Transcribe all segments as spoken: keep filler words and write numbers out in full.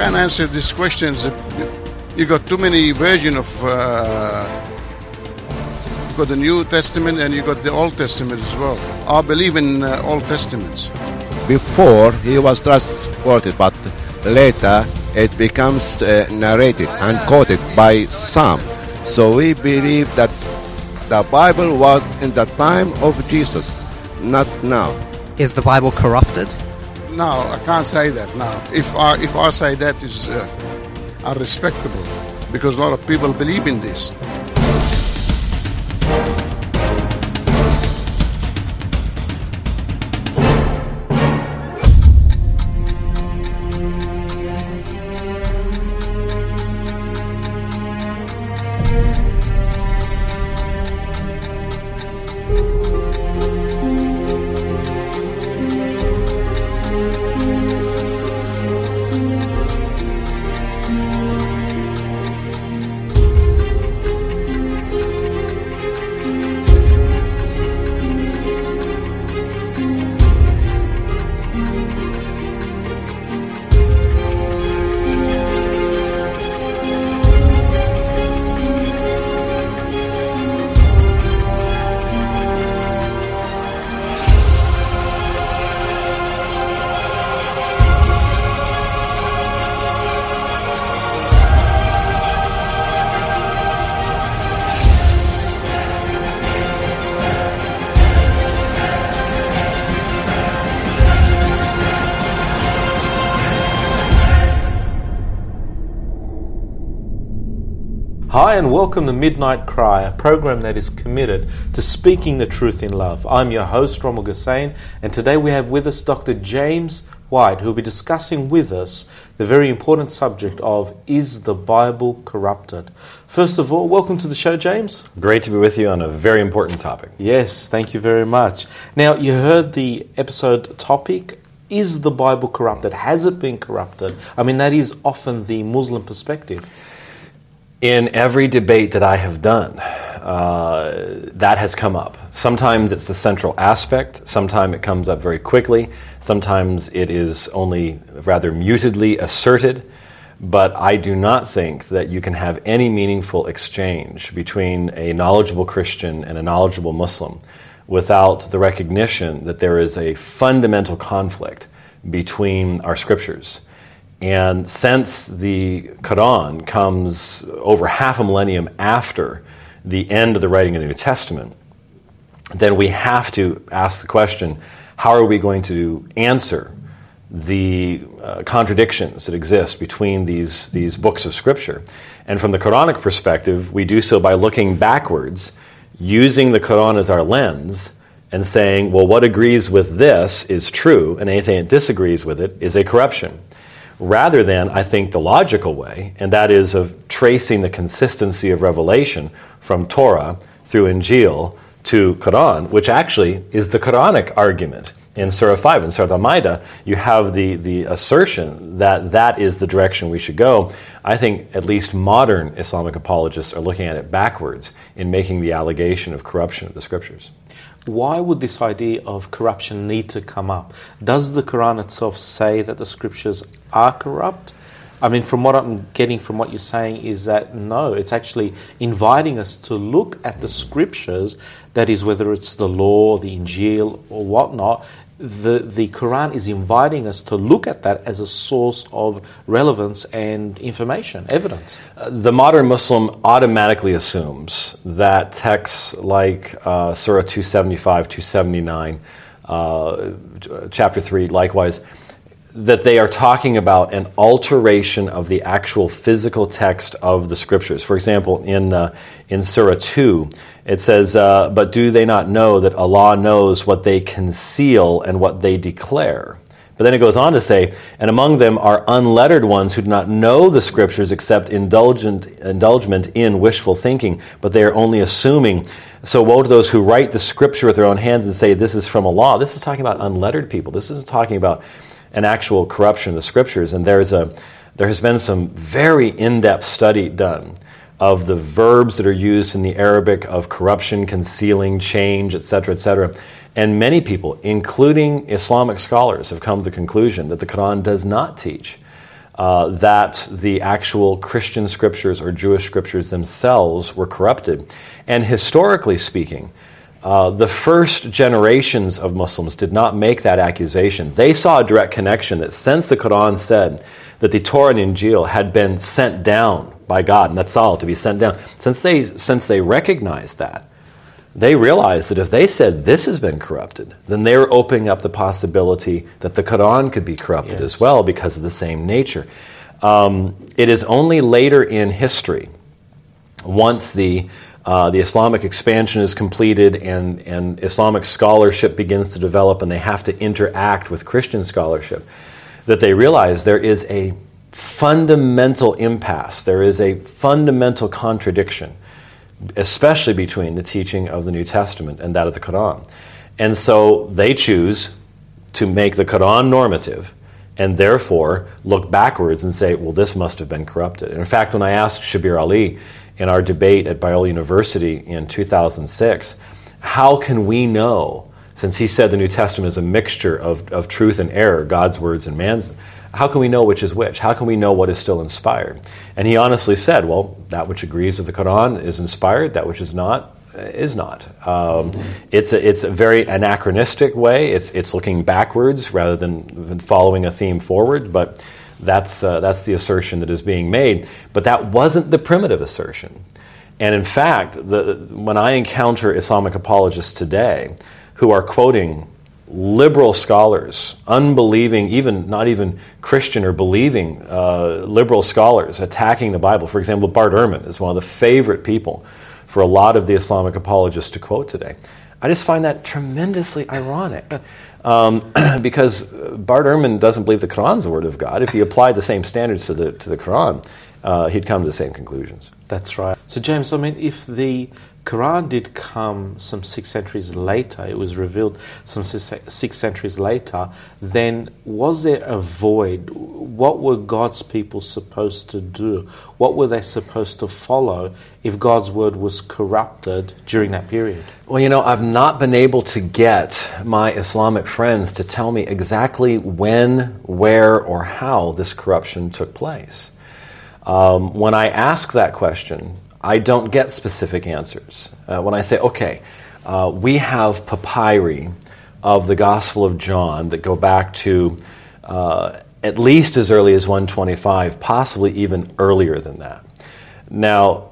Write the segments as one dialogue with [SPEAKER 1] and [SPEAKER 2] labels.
[SPEAKER 1] can't answer these questions. You got too many versions of. Uh, you got the New Testament and you got the Old Testament as well. I believe in uh, Old Testaments.
[SPEAKER 2] Before he was transported, but later it becomes uh, narrated and quoted by some. So we believe that the Bible was in the time of Jesus, not now.
[SPEAKER 3] Is the Bible corrupted?
[SPEAKER 1] No, I can't say that now. If I, if I say that is uh, unrespectable, because a lot of people believe in this.
[SPEAKER 4] Hi and welcome to Midnight Cry, a program that is committed to speaking the truth in love. I'm your host, Rommel Hussein, and today we have with us Doctor James White, who will be discussing with us the very important subject of, is the Bible corrupted? First of all, welcome to the show, James.
[SPEAKER 5] Great to be with you on a very important topic.
[SPEAKER 4] Yes, thank you very much. Now, you heard the episode topic, is the Bible corrupted? Has it been corrupted? I mean, that is often the Muslim perspective.
[SPEAKER 5] In every debate that I have done, uh, that has come up. Sometimes it's the central aspect, sometimes it comes up very quickly, sometimes it is only rather mutedly asserted, but I do not think that you can have any meaningful exchange between a knowledgeable Christian and a knowledgeable Muslim without the recognition that there is a fundamental conflict between our scriptures. And since the Quran comes over half a millennium after the end of the writing of the New Testament, then we have to ask the question, how are we going to answer the uh, contradictions that exist between these, these books of Scripture? And from the Quranic perspective, we do so by looking backwards, using the Quran as our lens, and saying, well, what agrees with this is true, and anything that disagrees with it is a corruption. Rather than, I think, the logical way, and that is of tracing the consistency of revelation from Torah through Injil to Quran, which actually is the Quranic argument. In Surah five, in Surah Al-Ma'idah, you have the, the assertion that that is the direction we should go. I think at least modern Islamic apologists are looking at it backwards in making the allegation of corruption of the scriptures.
[SPEAKER 4] Why would this idea of corruption need to come up? Does the Quran itself say that the scriptures are corrupt? I mean, from what I'm getting from what you're saying is that no, it's actually inviting us to look at the scriptures, that is, whether it's the law, the Injil, or whatnot. The, the Quran is inviting us to look at that as a source of relevance and information, evidence.
[SPEAKER 5] Uh, the modern Muslim automatically assumes that texts like uh, Surah two seventy-five, two seventy-nine, uh, chapter three, likewise, that they are talking about an alteration of the actual physical text of the scriptures. For example, in uh, in Surah two, it says, uh, but do they not know that Allah knows what they conceal and what they declare? But then it goes on to say, and among them are unlettered ones who do not know the scriptures except indulgent indulgement in wishful thinking, but they are only assuming. So woe to those who write the scripture with their own hands and say, this is from Allah. This is talking about unlettered people. This isn't talking about an actual corruption of the scriptures. And there's a, there has been some very in-depth study done of the verbs that are used in the Arabic of corruption, concealing, change, et cetera, et cetera. And many people, including Islamic scholars, have come to the conclusion that the Quran does not teach uh, that the actual Christian scriptures or Jewish scriptures themselves were corrupted. And historically speaking, uh, the first generations of Muslims did not make that accusation. They saw a direct connection that since the Quran said that the Torah and Injil had been sent down by God, and that's all, to be sent down, since they, since they recognized that, they realized that if they said this has been corrupted, then they were opening up the possibility that the Quran could be corrupted
[SPEAKER 4] Yes.
[SPEAKER 5] as well because of the same nature. Um, it is only later in history, once the uh, the Islamic expansion is completed and, and Islamic scholarship begins to develop and they have to interact with Christian scholarship, that they realize there is a fundamental impasse, there is a fundamental contradiction, especially between the teaching of the New Testament and that of the Quran. And so they choose to make the Quran normative and therefore look backwards and say, well, this must have been corrupted. And in fact, when I asked Shabir Ali in our debate at Biola University in two thousand six, how can we know, since he said the New Testament is a mixture of, of truth and error, God's words and man's, how can we know which is which? How can we know what is still inspired? And he honestly said, well, that which agrees with the Quran is inspired, that which is not, is not. Um, it's, a, it's a very anachronistic way. It's, it's looking backwards rather than following a theme forward, but that's, uh, that's the assertion that is being made. But that wasn't the primitive assertion. And in fact, the, when I encounter Islamic apologists today who are quoting liberal scholars, unbelieving, even not even Christian or believing uh, liberal scholars attacking the Bible. For example, Bart Ehrman is one of the favorite people for a lot of the Islamic apologists to quote today. I just find that tremendously ironic um, because Bart Ehrman doesn't believe the Quran is the word of God. If he applied the same standards to the to the Quran, uh, he'd come to the same conclusions.
[SPEAKER 4] That's right. So, James, I mean, if the Quran did come some six centuries later, it was revealed some six centuries later, then was there a void? What were God's people supposed to do? What were they supposed to follow if God's word was corrupted during that period?
[SPEAKER 5] Well, you know, I've not been able to get my Islamic friends to tell me exactly when, where, or how this corruption took place. Um, when I ask that question, I don't get specific answers. Uh, when I say, okay, uh, we have papyri of the Gospel of John that go back to uh, at least as early as one twenty-five, possibly even earlier than that. Now,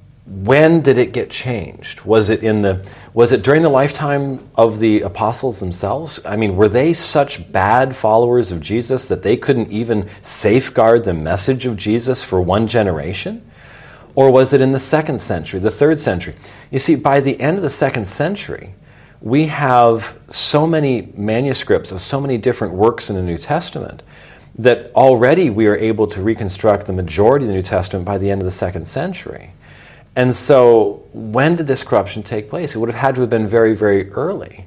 [SPEAKER 5] when did it get changed? Was it in the was it during the lifetime of the apostles themselves? I mean, were they such bad followers of Jesus that they couldn't even safeguard the message of Jesus for one generation? Or was it in the second century, the third century? You see, by the end of the second century, we have so many manuscripts of so many different works in the New Testament that already we are able to reconstruct the majority of the New Testament by the end of the second century. And so when did this corruption take place? It would have had to have been very, very early.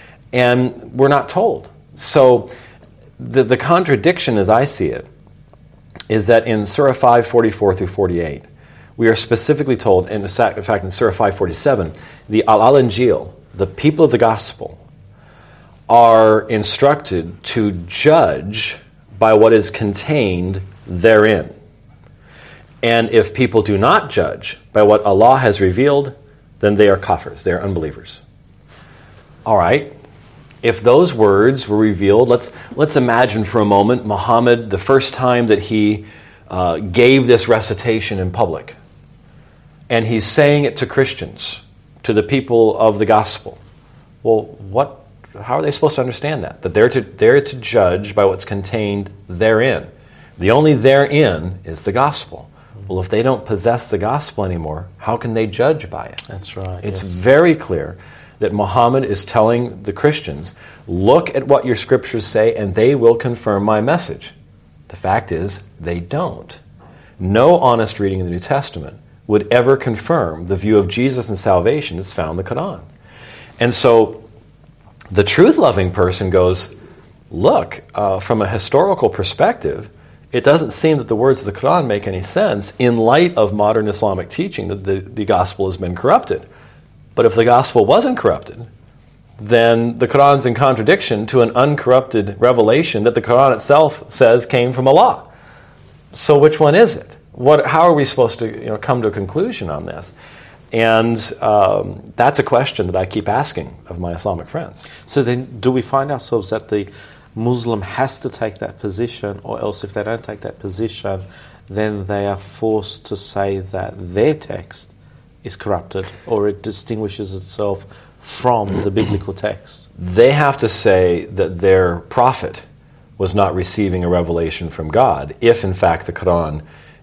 [SPEAKER 5] And we're not told. So the, the contradiction, as I see it, is that in Surah five, forty-four through forty-eight, we are specifically told, and in fact in Surah five forty-seven, the Al-Injil, the people of the gospel, are instructed to judge by what is contained therein. And if people do not judge by what Allah has revealed, then they are kafirs, they are unbelievers. All right, if those words were revealed, let's, let's imagine for a moment Muhammad, the first time that he uh, gave this recitation in public, and he's saying it to Christians, to the people of the gospel. Well, what? How are they supposed to understand that? That they're to, they're to judge by what's contained therein. The only therein is the gospel. Well, if they don't possess the gospel anymore, how can they judge by it?
[SPEAKER 4] That's right.
[SPEAKER 5] It's
[SPEAKER 4] yes.
[SPEAKER 5] very clear that Muhammad is telling the Christians, look at what your scriptures say and they will confirm my message. The fact is, they don't. No honest reading of the New Testament would ever confirm the view of Jesus and salvation that's found in the Quran. And so the truth-loving person goes, look, uh, from a historical perspective, it doesn't seem that the words of the Quran make any sense in light of modern Islamic teaching that the, the gospel has been corrupted. But if the gospel wasn't corrupted, then the Quran's in contradiction to an uncorrupted revelation that the Quran itself says came from Allah. So which one is it? What? How are we supposed to you know, come to a conclusion on this? And um, that's a question that I keep asking of my Islamic friends.
[SPEAKER 4] So then do we find ourselves that the Muslim has to take that position, or else if they don't take that position, then they are forced to say that their text is corrupted, or it distinguishes itself from the biblical text?
[SPEAKER 5] They have to say that their prophet was not receiving a revelation from God, if in fact the Quran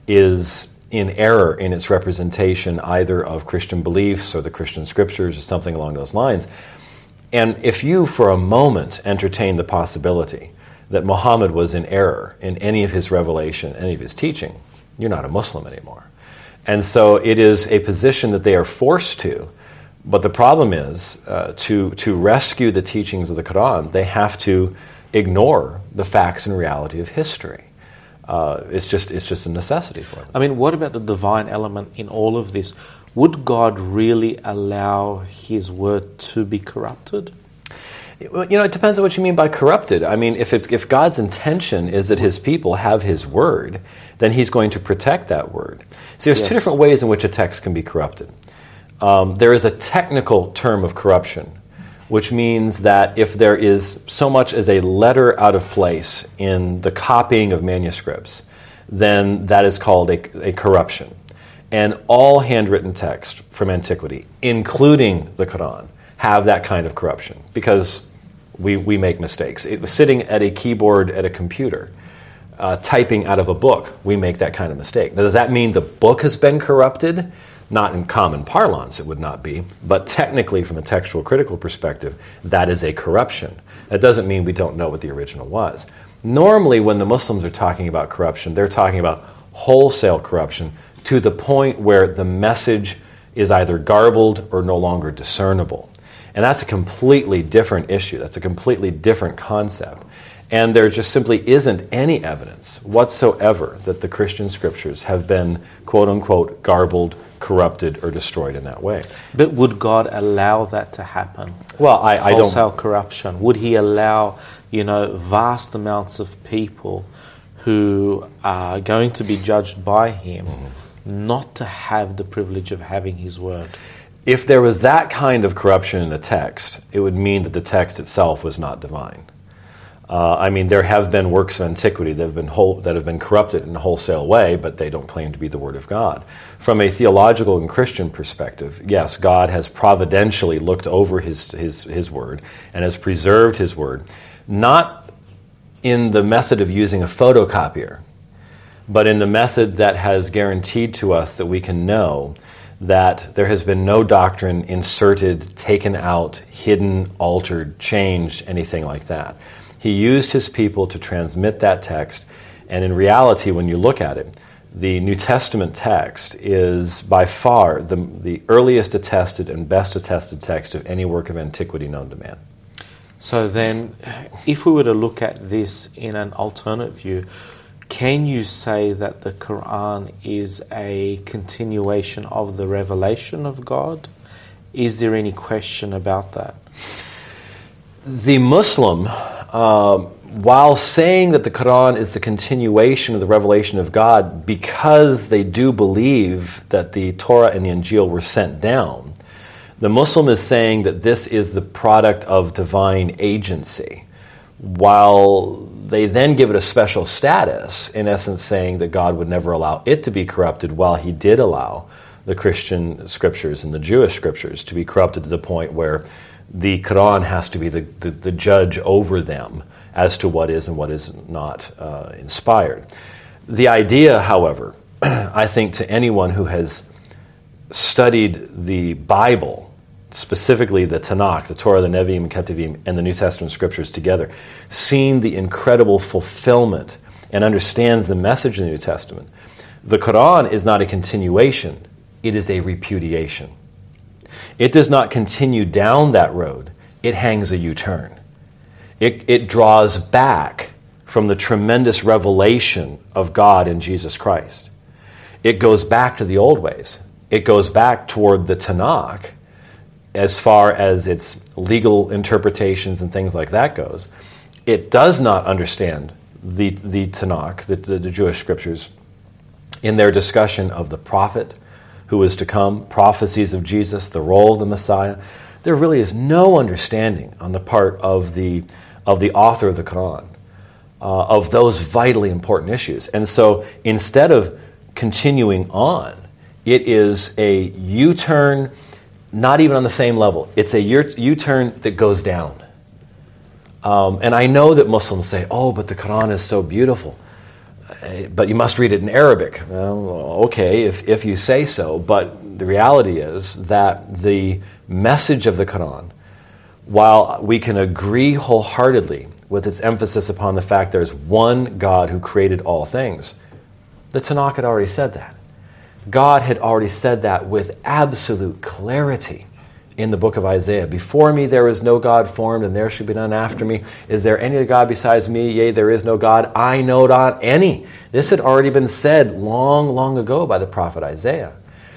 [SPEAKER 5] is in error in its representation either of Christian beliefs or the Christian scriptures or something along those lines. And if you for a moment entertain the possibility that Muhammad was in error in any of his revelation, any of his teaching, you're not a Muslim anymore. And so it is a position that they are forced to. But the problem is, uh, to, to rescue the teachings of the Quran, they have to ignore the facts and reality of history. Uh, it's just it's just a necessity for them.
[SPEAKER 4] I mean, what about the divine element in all of this? Would God really allow His word to be corrupted?
[SPEAKER 5] You know, it depends on what you mean by corrupted. I mean, if it's, if God's intention is that His people have His word, then He's going to protect that word. See, there's
[SPEAKER 4] Yes.
[SPEAKER 5] two different ways in which a text can be corrupted. Um, there is a technical term of corruption, which means that if there is so much as a letter out of place in the copying of manuscripts, then that is called a, a corruption. And all handwritten text from antiquity, including the Quran, have that kind of corruption because we, we make mistakes. It was sitting at a keyboard at a computer, uh, typing out of a book, we make that kind of mistake. Now, does that mean the book has been corrupted? Not in common parlance, it would not be, but technically from a textual critical perspective, that is a corruption. That doesn't mean we don't know what the original was. Normally, when the Muslims are talking about corruption, they're talking about wholesale corruption to the point where the message is either garbled or no longer discernible. And that's a completely different issue. That's a completely different concept. And there just simply isn't any evidence whatsoever that the Christian scriptures have been, quote unquote, garbled, corrupted, or destroyed in that way.
[SPEAKER 4] But would God allow that to happen?
[SPEAKER 5] Well, I, I don't...
[SPEAKER 4] Wholesale corruption. Would He allow, you know, vast amounts of people who are going to be judged by Him mm-hmm. not to have the privilege of having His word?
[SPEAKER 5] If there was that kind of corruption in a text, it would mean that the text itself was not divine. Uh, I mean, there have been works of antiquity that have been whole, that have been corrupted in a wholesale way, but they don't claim to be the Word of God. From a theological and Christian perspective, yes, God has providentially looked over His His His Word and has preserved His Word, not in the method of using a photocopier, but in the method that has guaranteed to us that we can know that there has been no doctrine inserted, taken out, hidden, altered, changed, anything like that. He used His people to transmit that text, and in reality, when you look at it, the New Testament text is by far the, the earliest attested and best attested text of any work of antiquity known to man.
[SPEAKER 4] So then, if we were to look at this in an alternate view, can you say that the Quran is a continuation of the revelation of God? Is there any question about that?
[SPEAKER 5] The Muslim, uh, while saying that the Quran is the continuation of the revelation of God because they do believe that the Torah and the Injil were sent down, the Muslim is saying that this is the product of divine agency, while they then give it a special status, in essence saying that God would never allow it to be corrupted, while He did allow the Christian scriptures and the Jewish scriptures to be corrupted to the point where the Quran has to be the, the, the judge over them as to what is and what is not uh, inspired. The idea, however, I think to anyone who has studied the Bible, specifically the Tanakh, the Torah, the Nevi'im, Ketuvim, and the New Testament scriptures together, seen the incredible fulfillment and understands the message of the New Testament, the Quran is not a continuation, it is a repudiation. It does not continue down that road, it hangs a U-turn. It, it draws back from the tremendous revelation of God in Jesus Christ. It goes back to the old ways. It goes back toward the Tanakh as far as its legal interpretations and things like that goes. It does not understand the, the Tanakh, the, the, the Jewish scriptures, in their discussion of the prophet who is to come, prophecies of Jesus, the role of the Messiah, there really is no understanding on the part of the of the author of the Quran uh, of those vitally important issues. And so instead of continuing on, it is a U-turn, not even on the same level. It's a U-turn that goes down. Um, and I know that Muslims say, oh, but the Quran is so beautiful. But you must read it in Arabic. Well, okay, if, if you say so. But the reality is that the message of the Quran, while we can agree wholeheartedly with its emphasis upon the fact there's one God who created all things, the Tanakh had already said that. God had already said that with absolute clarity in the book of Isaiah. Before me there is no God formed, and there should be none after me. Is there any God besides me? Yea, there is no God. I know not any. This had already been said long, long ago by the prophet Isaiah.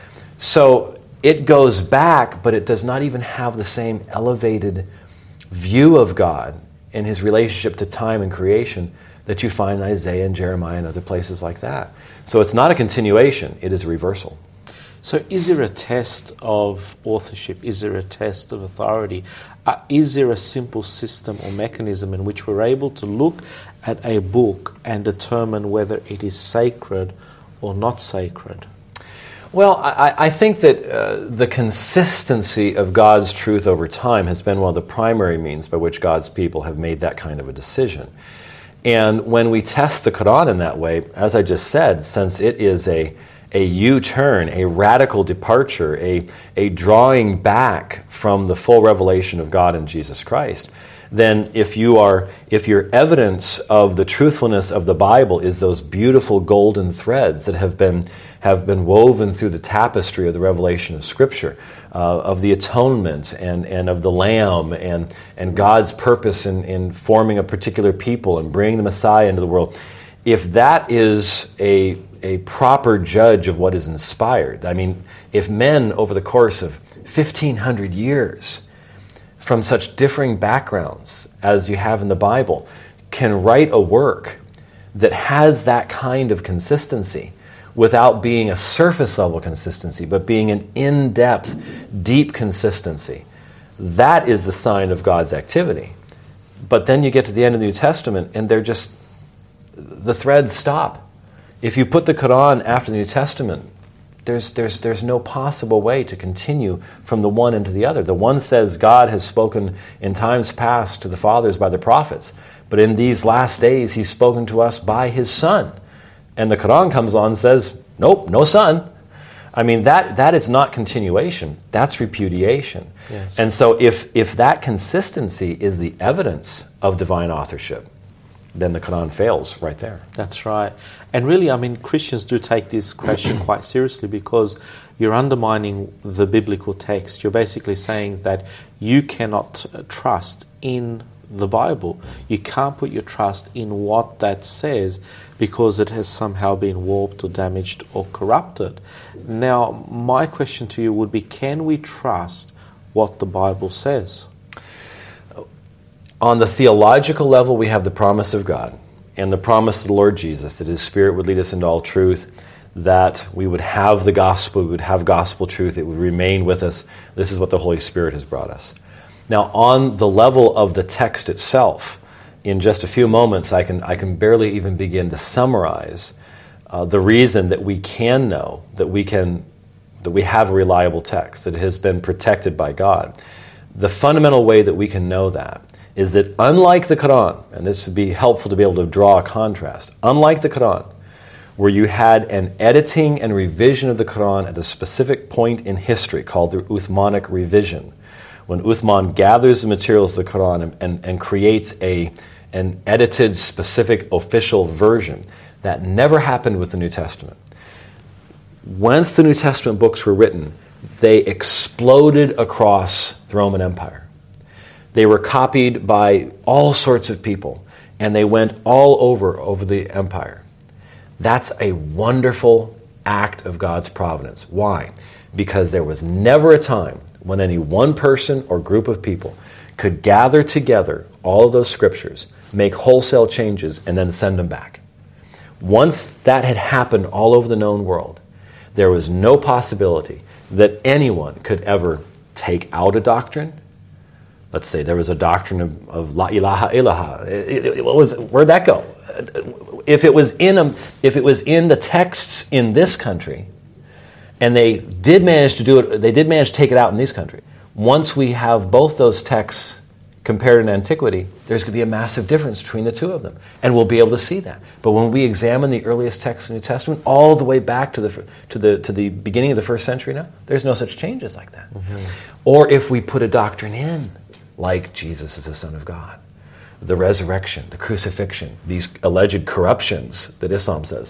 [SPEAKER 5] So it goes back, but it does not even have the same elevated view of God in his relationship to time and creation that you find in Isaiah and Jeremiah and other places like that. So it's not a continuation, it is a reversal.
[SPEAKER 4] So is there a test of authorship? Is there a test of authority? Uh, is there a simple system or mechanism in which we're able to look at a book and determine whether it is sacred or not sacred?
[SPEAKER 5] Well, I, I think that uh, the consistency of God's truth over time has been one of the primary means by which God's people have made that kind of a decision. And when we test the Quran in that way, as I just said, since it is a a U-turn, a radical departure, a, a drawing back from the full revelation of God in Jesus Christ, then if you are, if your evidence of the truthfulness of the Bible is those beautiful golden threads that have been have been woven through the tapestry of the revelation of Scripture, uh, of the atonement and, and of the Lamb and, and God's purpose in, in forming a particular people and bringing the Messiah into the world, if that is a a proper judge of what is inspired. I mean, if men over the course of fifteen hundred years from such differing backgrounds as you have in the Bible can write a work that has that kind of consistency without being a surface level consistency, but being an in-depth, deep consistency, that is the sign of God's activity. But then you get to the end of the New Testament and they're just, the threads stop. If you put the Quran after the New Testament, there's, there's, there's no possible way to continue from the one into the other. The one says God has spoken in times past to the fathers by the prophets, but in these last days he's spoken to us by his Son. And the Quran comes on and says, nope, no Son. I mean, that, that is not continuation. That's repudiation. Yes. And so if, if that consistency is the evidence of divine authorship, then the Quran fails right there.
[SPEAKER 4] That's right. And really, I mean, Christians do take this question quite seriously because you're undermining the biblical text. You're basically saying that you cannot trust in the Bible. You can't put your trust in what that says because it has somehow been warped or damaged or corrupted. Now, my question to you would be, can we trust what the Bible says?
[SPEAKER 5] On the theological level, we have the promise of God and the promise of the Lord Jesus that his Spirit would lead us into all truth, that we would have the gospel, we would have gospel truth, it would remain with us. This is what the Holy Spirit has brought us. Now, on the level of the text itself, in just a few moments, I can, I can barely even begin to summarize uh, the reason that we can know, that we, can, that we have a reliable text, that it has been protected by God. The fundamental way that we can know that is that unlike the Quran, and this would be helpful to be able to draw a contrast, unlike the Quran, where you had an editing and revision of the Quran at a specific point in history called the Uthmanic revision, when Uthman gathers the materials of the Quran and, and, and creates a, an edited, specific, official version, that never happened with the New Testament. Once the New Testament books were written, they exploded across the Roman Empire. They were copied by all sorts of people, and they went all over, over the empire. That's a wonderful act of God's providence. Why? Because there was never a time when any one person or group of people could gather together all of those scriptures, make wholesale changes, and then send them back. Once that had happened all over the known world, there was no possibility that anyone could ever take out a doctrine. Let's say there was a doctrine of, of La ilaha illallah. It, it, what was, where'd that go? If it was in a, if it was in the texts in this country, and they did manage to do it, they did manage to take it out in this country. Once we have both those texts compared in antiquity, there's going to be a massive difference between the two of them, and we'll be able to see that. But when we examine the earliest texts in the New Testament, all the way back to the to the to the beginning of the first century now, there's no such changes like that. Mm-hmm. Or if we put a doctrine in, like Jesus is the Son of God, the resurrection, the crucifixion, these alleged corruptions that Islam says,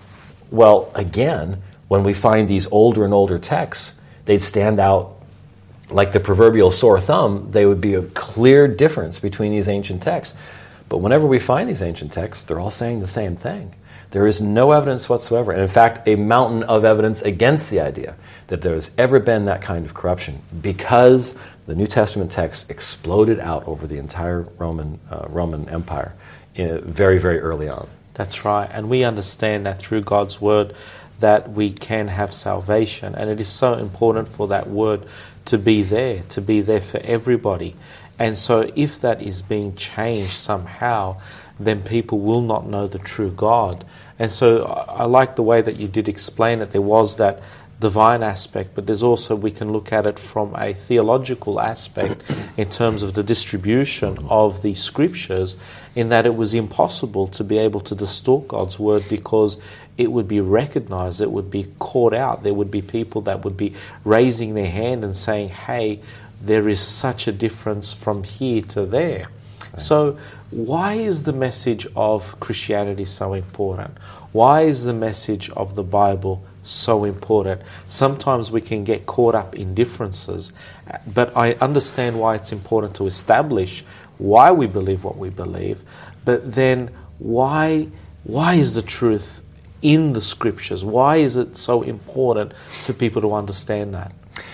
[SPEAKER 5] well, again, when we find these older and older texts, they'd stand out like the proverbial sore thumb. They would be a clear difference between these ancient texts. But whenever we find these ancient texts, they're all saying the same thing. There is no evidence whatsoever, and in fact, a mountain of evidence against the idea that there's ever been that kind of corruption, because the New Testament text exploded out over the entire Roman uh, Roman Empire uh, very, very early on.
[SPEAKER 4] That's right, and we understand that through God's word that we can have salvation, and it is so important for that word to be there, to be there for everybody. And so if that is being changed somehow, then people will not know the true God. And so I like the way that you did explain it. There was that divine aspect, but there's also, we can look at it from a theological aspect in terms of the distribution of the scriptures, in that it was impossible to be able to distort God's word, because it would be recognized, it would be caught out. There would be people that would be raising their hand and saying, hey, there is such a difference from here to there. Right. So why is the message of Christianity so important? Why is the message of the Bible so important? Sometimes we can get caught up in differences, but I understand why it's important to establish why we believe what we believe. But then why why is the truth in the scriptures? Why is it so important for people to understand that?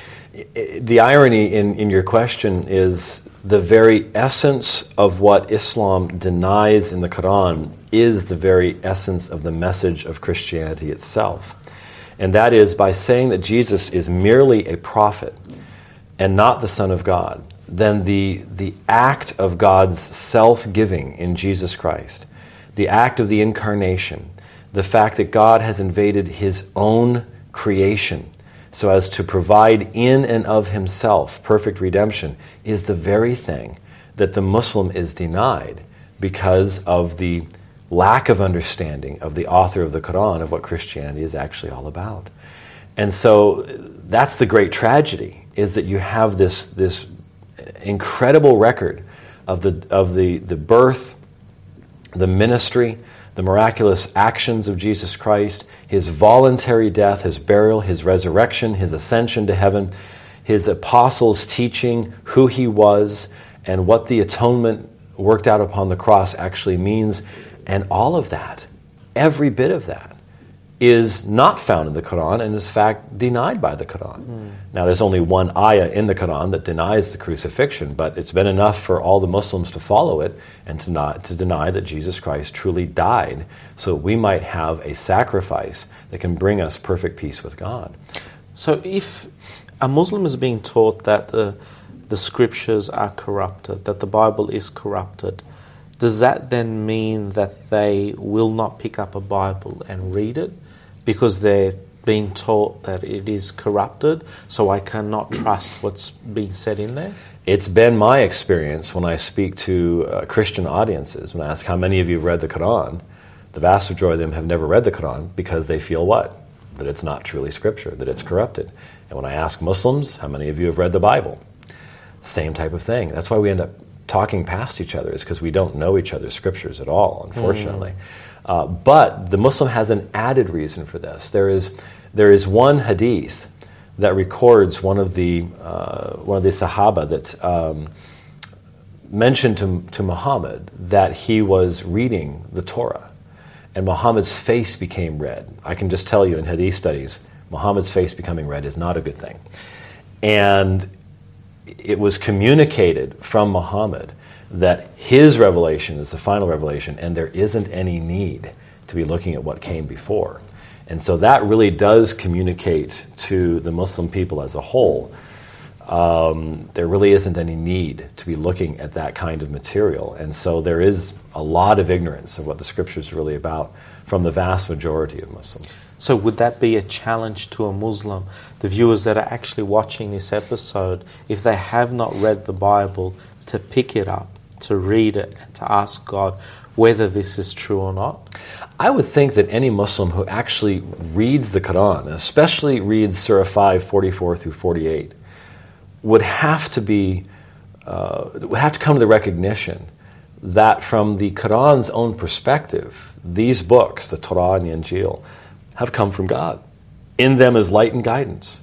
[SPEAKER 5] The irony in, in your question is the very essence of what Islam denies in the Quran is the very essence of the message of Christianity itself. And that is, by saying that Jesus is merely a prophet and not the Son of God, then the, the act of God's self-giving in Jesus Christ, the act of the incarnation, the fact that God has invaded his own creation so as to provide in and of himself perfect redemption, is the very thing that the Muslim is denied because of the lack of understanding of the author of the Quran of what Christianity is actually all about. And so that's the great tragedy, is that you have this this incredible record of the of the, the birth, the ministry, the miraculous actions of Jesus Christ, his voluntary death, his burial, his resurrection, his ascension to heaven, his apostles teaching who he was and what the atonement worked out upon the cross actually means. And all of that, every bit of that, is not found in the Quran and is in fact denied by the Quran. Mm. Now, there's only one ayah in the Quran that denies the crucifixion, but it's been enough for all the Muslims to follow it and to not to deny that Jesus Christ truly died so we might have a sacrifice that can bring us perfect peace with God.
[SPEAKER 4] So if a Muslim is being taught that the, the scriptures are corrupted, that the Bible is corrupted, does that then mean that they will not pick up a Bible and read it because they're being taught that it is corrupted, so I cannot trust what's being said in there?
[SPEAKER 5] It's been my experience when I speak to uh, Christian audiences, when I ask how many of you have read the Quran, the vast majority of them have never read the Quran because they feel what? That it's not truly scripture, that it's corrupted. And when I ask Muslims, how many of you have read the Bible? Same type of thing. That's why we end up talking past each other, is because we don't know each other's scriptures at all, unfortunately. Mm. Uh, but the Muslim has an added reason for this. There is there is one hadith that records one of the uh, one of the Sahaba that um, mentioned to, to Muhammad that he was reading the Torah, and Muhammad's face became red. I can just tell you, in hadith studies, Muhammad's face becoming red is not a good thing. And it was communicated from Muhammad that his revelation is the final revelation, and there isn't any need to be looking at what came before. And so that really does communicate to the Muslim people as a whole. Um, there really isn't any need to be looking at that kind of material. And so there is a lot of ignorance of what the Scripture is really about from the vast majority of Muslims.
[SPEAKER 4] So would that be a challenge to a Muslim, the viewers that are actually watching this episode, if they have not read the Bible, to pick it up, to read it, and to ask God whether this is true or not?
[SPEAKER 5] I would think that any Muslim who actually reads the Quran, especially reads Surah five, forty-four through forty-eight, would have to be, uh, would have to come to the recognition that from the Quran's own perspective, these books, the Torah and the Injil, have come from God. In them is light and guidance.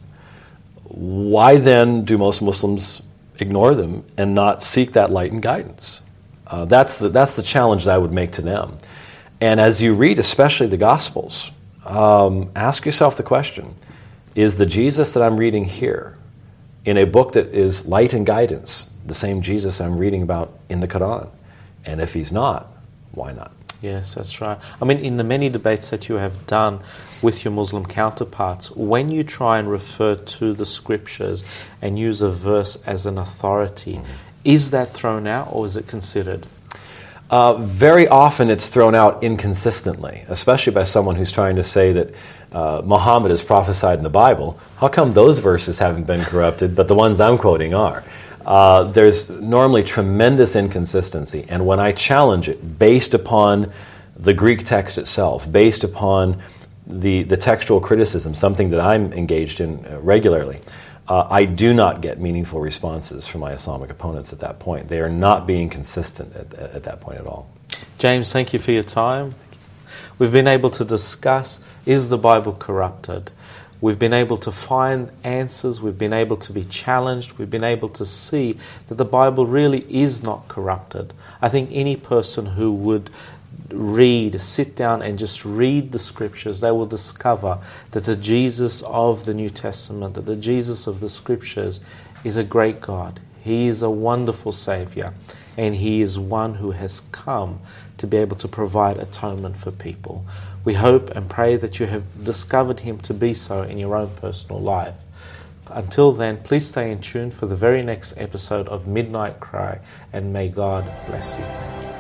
[SPEAKER 5] Why then do most Muslims ignore them and not seek that light and guidance? Uh, that's the, that's the challenge that I would make to them. And as you read, especially the Gospels, um, ask yourself the question, is the Jesus that I'm reading here in a book that is light and guidance the same Jesus I'm reading about in the Quran? And if he's not, why not?
[SPEAKER 4] Yes, that's right. I mean, in the many debates that you have done with your Muslim counterparts, when you try and refer to the Scriptures and use a verse as an authority, mm-hmm. is that thrown out or is it considered?
[SPEAKER 5] Uh, very often it's thrown out inconsistently, especially by someone who's trying to say that uh, Muhammad is prophesied in the Bible. How come those verses haven't been corrupted, but the ones I'm quoting are? Uh, there's normally tremendous inconsistency, and when I challenge it based upon the Greek text itself, based upon the, the textual criticism, something that I'm engaged in uh, regularly, uh, I do not get meaningful responses from my Islamic opponents at that point. They are not being consistent at, at that point at all.
[SPEAKER 4] James, thank you for your time. We've been able to discuss, is the Bible corrupted? We've been able to find answers, we've been able to be challenged, we've been able to see that the Bible really is not corrupted. I think any person who would read, sit down and just read the Scriptures, they will discover that the Jesus of the New Testament, that the Jesus of the Scriptures is a great God. He is a wonderful Saviour, and He is one who has come to be able to provide atonement for people. We hope and pray that you have discovered Him to be so in your own personal life. Until then, please stay in tune for the very next episode of Midnight Cry, and may God bless you. Thank you.